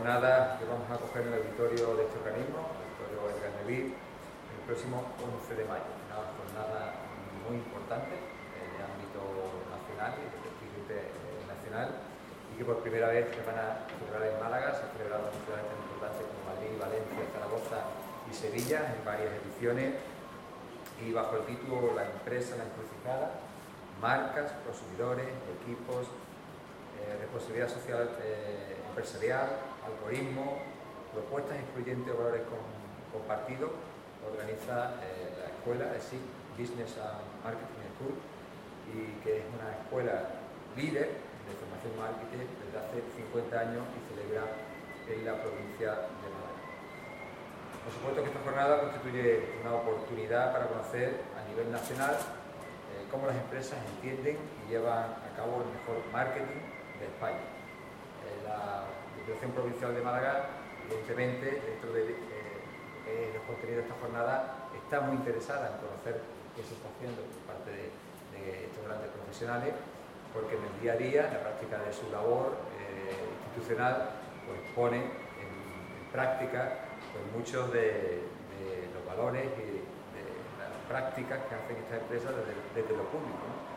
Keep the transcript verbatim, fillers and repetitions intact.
jornada que vamos a coger en el auditorio de este organismo, el auditorio Edgar Neville, el próximo once de mayo. Una jornada muy importante eh, de ámbito nacional y de prestigio internacional, y que por primera vez se van a celebrar en Málaga. Se ha celebrado en ciudades tan importantes como Madrid, Valencia, Zaragoza y Sevilla en varias ediciones, y bajo el título La empresa, la encrucijada: marcas, consumidores, equipos, eh, responsabilidad social eh, empresarial, algoritmo, propuestas excluyentes o valores con, compartidos. Organiza eh, la escuela, es decir, Business and Marketing School, y que es una escuela líder de formación marketing desde hace cincuenta años y celebra en la provincia de Málaga. Por supuesto que esta jornada constituye una oportunidad para conocer a nivel nacional eh, cómo las empresas entienden y llevan a cabo el mejor marketing de España. Eh, la Diputación Provincial de Málaga, evidentemente, dentro de eh, los contenidos de esta jornada, está muy interesada en conocer qué se está haciendo por parte de, de estos grandes profesionales, porque en el día a día, en la práctica de su labor eh, institucional, pues pone en, en práctica pues, muchos de, de los valores y de las prácticas que hacen estas empresas desde, desde lo público, ¿no?